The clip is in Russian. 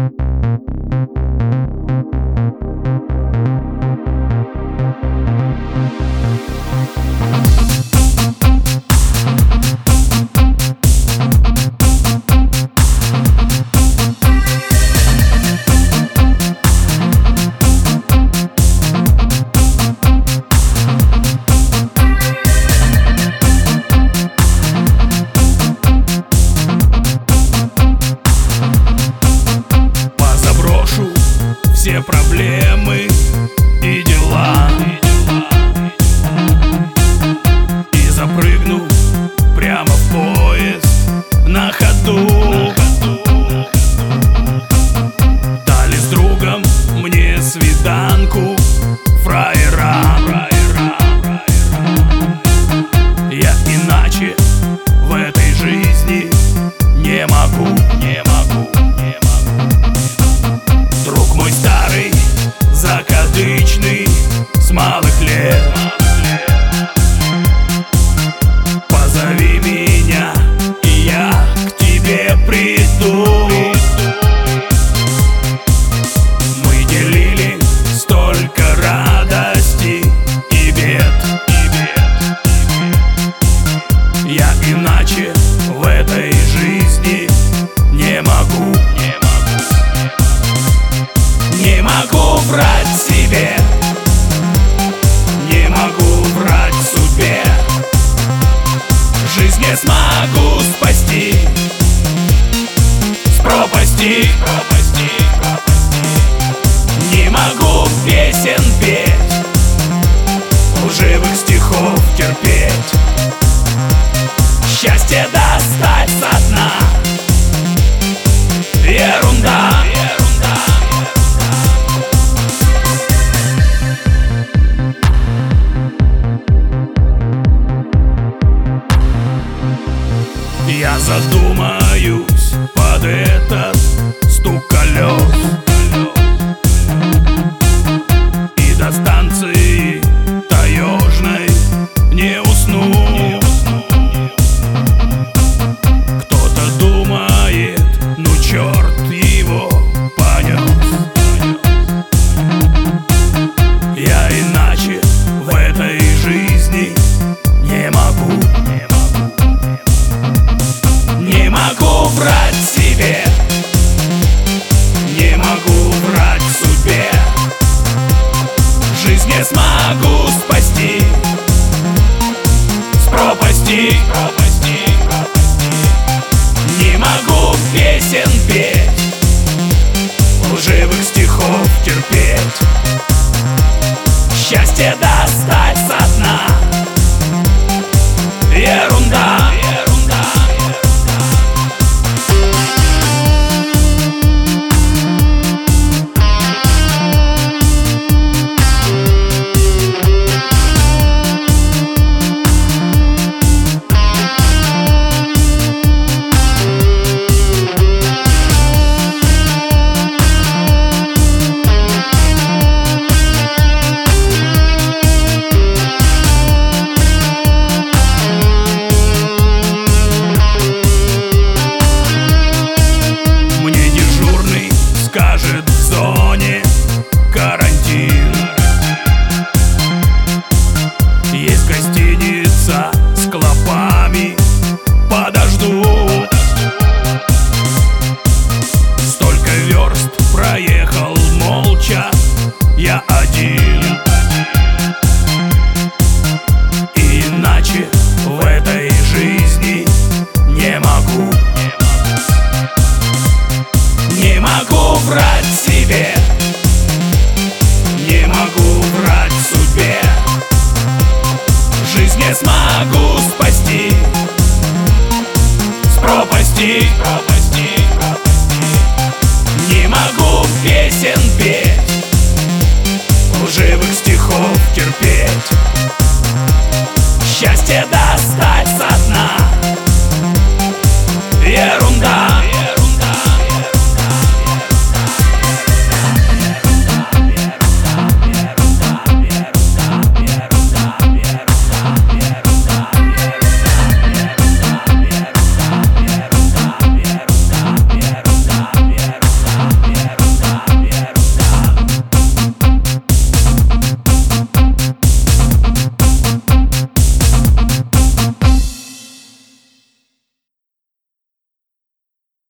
Все проблемы и дела, и запрыгну прямо в поезд на ходу. Дали с другом мне свиданку, фраера. Я иначе в этой жизни не могу. Друг мой старый, закадычный, с малых лет, позови меня, и я к тебе приду. Мы делили столько радости и бед. Я иначе в этой жизни не могу. Не могу врать себе, не могу врать судьбе. Жизнь не смогу спасти с пропасти. Не могу песен петь, лживых стихов терпеть. Счастье достать со дна — ерунда. Я задумаюсь под этот стук колес, и до станции таежной не усну. Кто-то думает, ну черт его понес. Я иначе в этой жизни не могу. Не могу врать себе, не могу врать судьбе. Жизнь не смогу спасти с пропасти. Не могу песен петь, лживых стихов терпеть. Счастье достать со дна — ерунда. Скажет в зоне карантин. Есть гостиница с клопами, подожду. Столько верст проехал молча я один. И иначе в этой жизни не могу. Не могу врать себе, не могу врать судьбе. Жизнь не смогу спасти с пропасти. Не могу песен петь, лживых стихов терпеть. Счастье достать